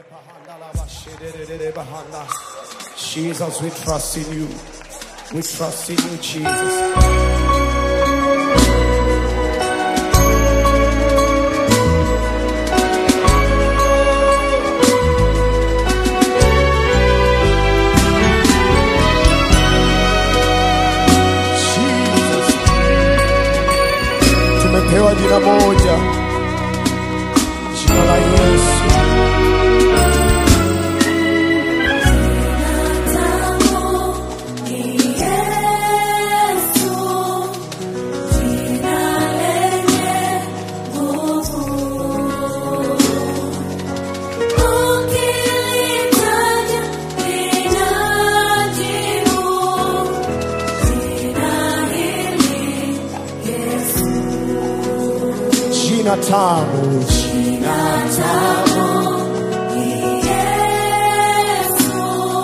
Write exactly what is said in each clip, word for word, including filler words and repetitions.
Jesus, we trust in you. We trust in you, Jesus. Tumepewa jina moja, jina la Yesu. Jina tamu, jina tamu, Yesu,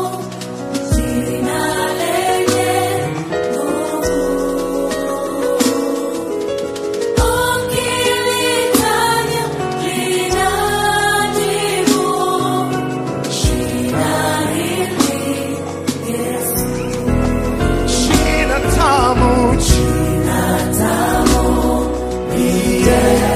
jina lenye nguvu. Ukilitaja linajibu, jina hili Yesu. Jina tamu, jina tamu, Yesu.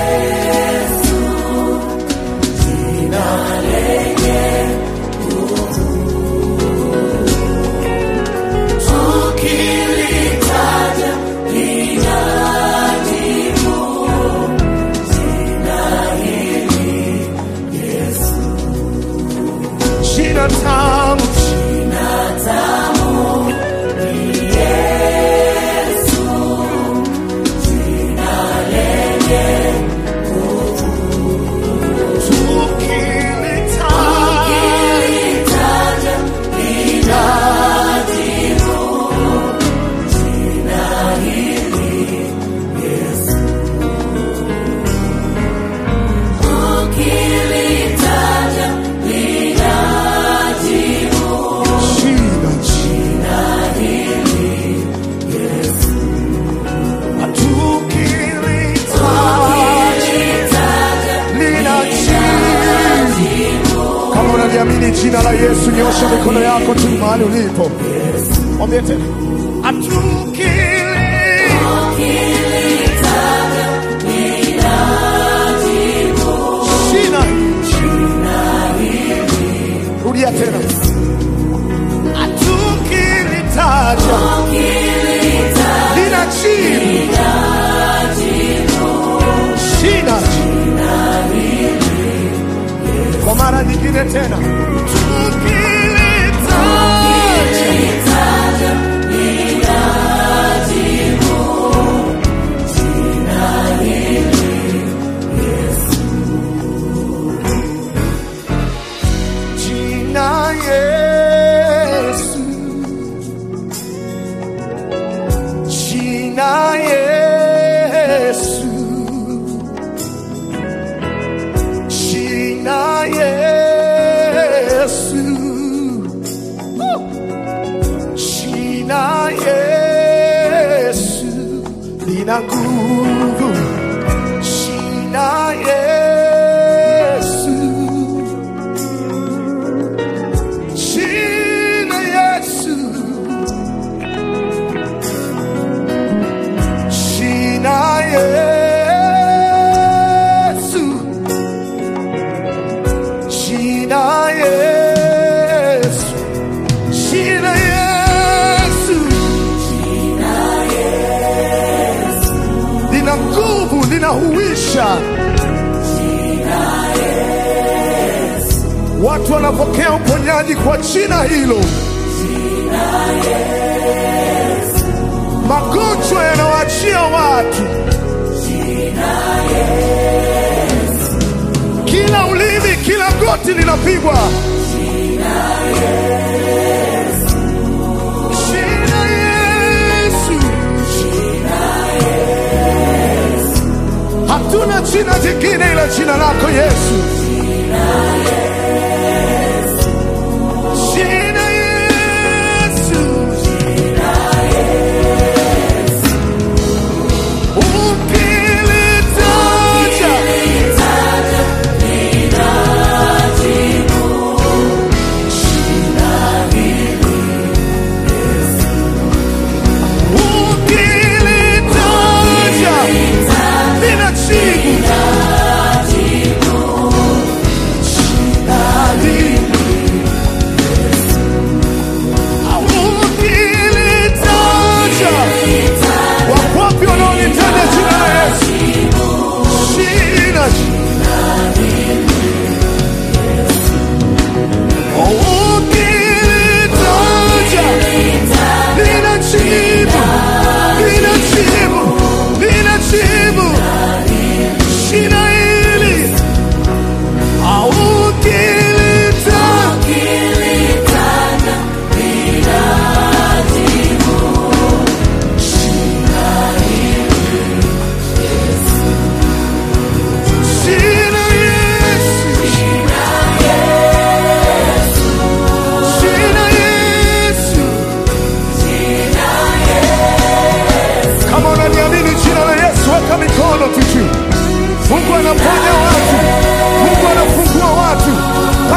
Jina tamu, jina tamu, Yesu, jina lenye nguvu. Tukilitaja linajibu, jina hili Yesu. Tukilitaja amini jina la Yesu, nyosha mikono yako tu mahali ulipo. Mwambie tena. Atukilitaja linajibu. Jina hili. Rudia tena. Atukilitaja linajibu. Jina kwa mara nyingine tena. Tukilitaja linajibu, jina hili Yesu. Jina Yesu, jina Yesu, jina Yesu, jina Yesu lina nguvu. Jina Yesu, jina Yesu, jina Yesu, jina Yesu, jina Yesu, jina Yesu lina nguvu, linahuisha. Jina Yesu, watu wanapokea uponyaji kwa jina hilo. Jina Yesu, magonjwa yanawaachia watu. Jina Yesu, kila ulimi, kila goti linapigwa. Jina Yesu, jina Yesu, jina Yesu, hatuna jina jingine ila jina lako Yesu. Jina Yesu, jina Yesu, jina Yesu, ukilitaja linajibu.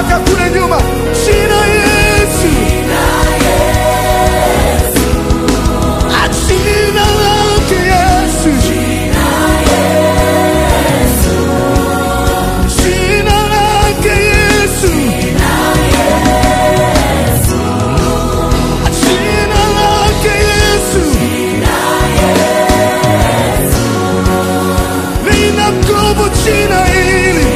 mpaka kule nyuma. Jina Yesu, jina lake Yesu, jina lake Yesu, jina lake Yesu, lina nguvu jina hili.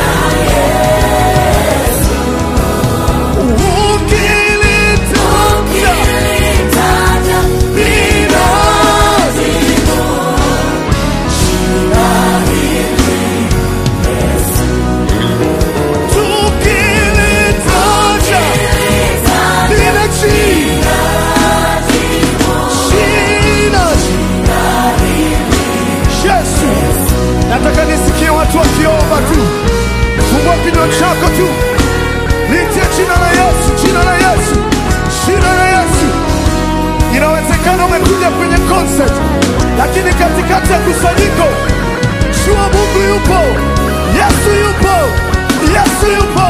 Nataka nisikie watu wakiomba tu. Fungua kinywa chako tu. Litie jina la Yesu, jina la Yesu, jina la Yesu. Inawezekana umekuja kwenye concert, lakini katikati ya kusanyiko jua Mungu yupo. Yesu yupo. Yesu yupo.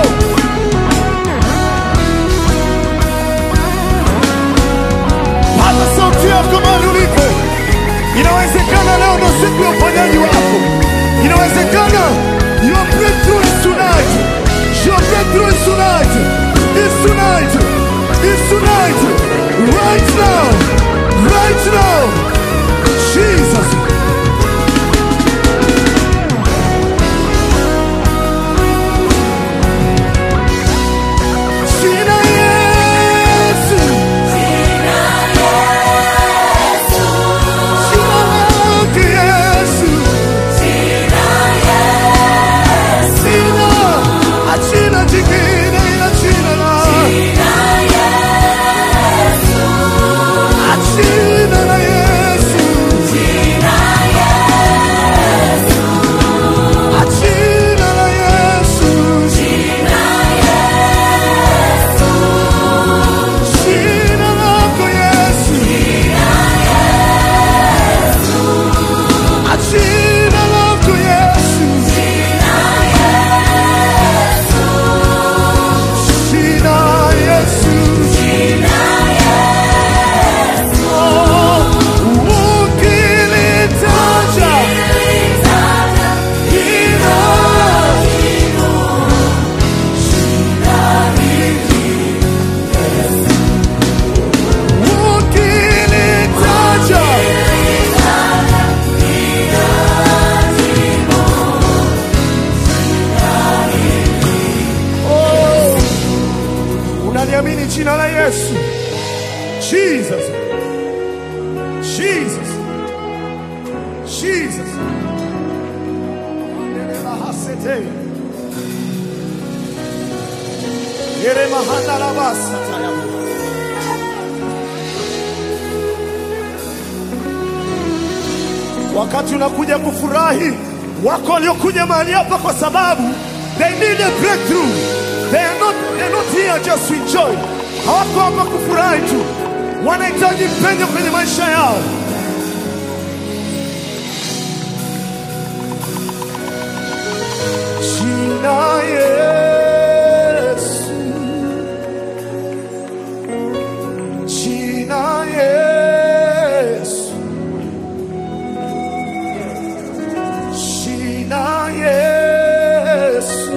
Paza sauti yako mahali ulipo. Inawezekana leo ndo siku ya uponyaji wako. Inawezekana your breakthrough is tonight. Your breakthrough is tonight. It's tonight. It's tonight. Right now. Right now. Jesus. Jina Yesu. Jina jingine ila jina la jina la Yesu, jina la Yesu, jina lako Yesu, jina lako Yesu, unaliamini jina la Yesu? Jesus. Jesus. Jesus. Andereba hasete. Yere mahana la basa tayabu. Wakati unakuja kufurahi, wako waliokuja mahali hapa kwa sababu they need a breakthrough. They are not, they are not here just to enjoy. Hawako hapa kufurahi tu. Wanahitaji penyo kwenye maisha yao. Jina Yesu, jina Yesu, jina Yesu,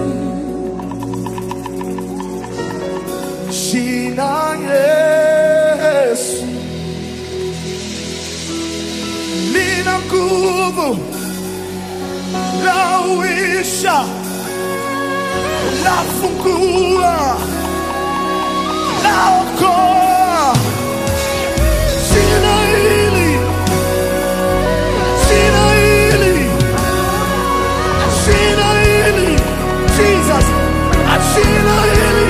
jina Yesu, lina nguvu, lauisha, lafungua, laokoa. Jina hili, jina hili, jina hili, Jesus, jina hili.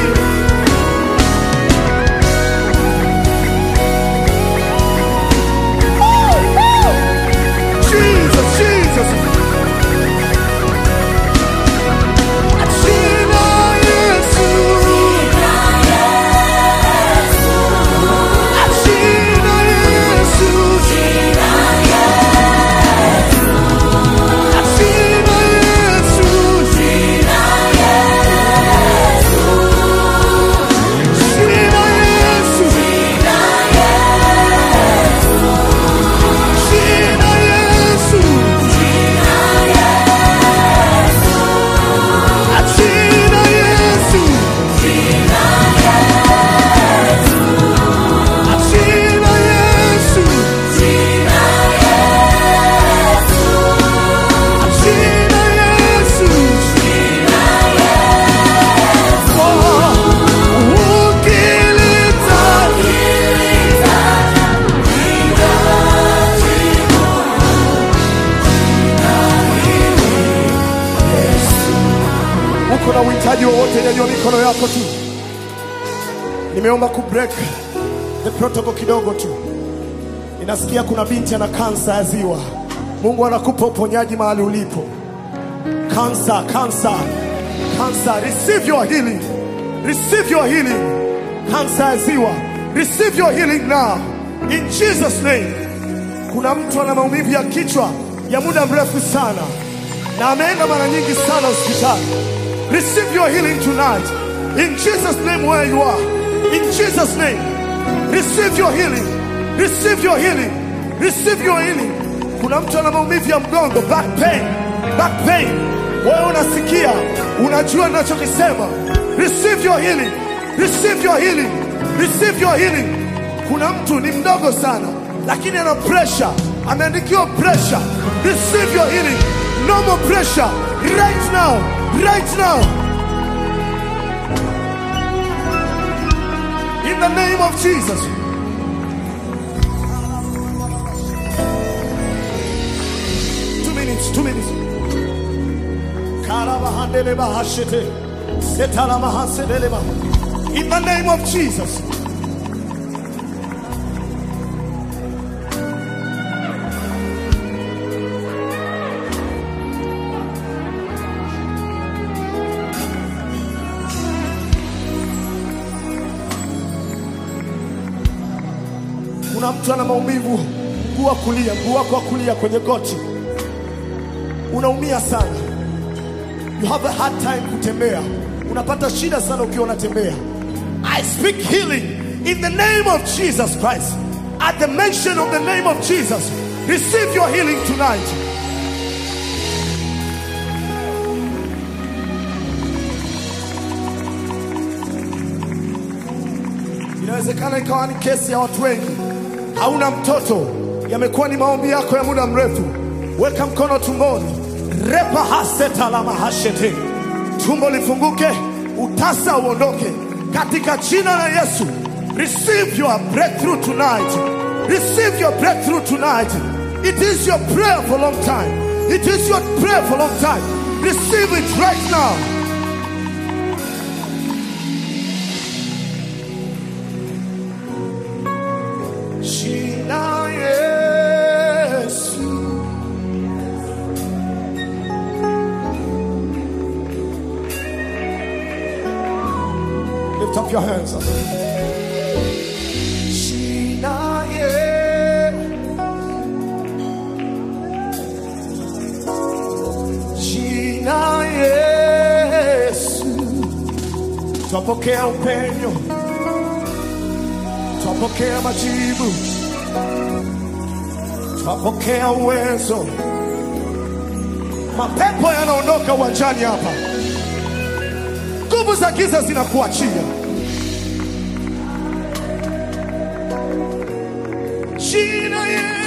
Jesus, Jesus. Jina Yesu, kidogo tu. Nimeomba ku break the protocol kidogo tu. Ninasikia kuna binti ana kansa ya ziwa. Mungu anakupa uponyaji mahali ulipo. Cancer, cancer, cancer, receive your healing. Receive your healing. Cancer ya ziwa, receive your healing now. In Jesus name. Kuna mtu ana maumivu ya kichwa ya muda mrefu sana na ameenda mara nyingi sana hospitali. Receive your healing tonight. In Jesus name where you are. In Jesus name. Receive your healing. Receive your healing. Receive your healing. Kuna mtu ana maumivu ya mgongo, back pain. Back pain. Wewe unasikia, unajua ninachokisema. Receive your healing. Receive your healing. Receive your healing. Kuna mtu ni mdogo sana lakini ana pressure, ameandikiwa pressure. Receive your healing. No more pressure. Right now. Right now. In the name of Jesus. Two minutes, two minutes. In the name of Jesus. Kuna mtu ana maumivu mguu wa kulia, mguu wako wa kulia kwenye goti. Unaumia sana. You have a hard time kutembea. Unapata shida sana ukiwa unatembea. I speak healing in the name of Jesus Christ. At the mention of the name of Jesus, receive your healing tonight. Inawezekana ikawa ni kesi ya watu wengi. Hauna mtoto, yamekuwa ni maombi yako ya muda mrefu. Weka mkono tumboni. Repa haseta la mahashete. Tumbo lifunguke, utasa uondoke katika jina la Yesu. Receive your breakthrough tonight. Receive your breakthrough tonight. It is your prayer for a long time. It is your prayer for a long time. Receive it right now. Jina Yesu. Lift up your hands. Jina Yesu. Jina Yesu. Twapokea upenyo. Twapokea majibu. Twapokea uwezo. Mapepo yanaondoka uwanjani hapa. Nguvu za giza zinakuachia. Jina Yesu.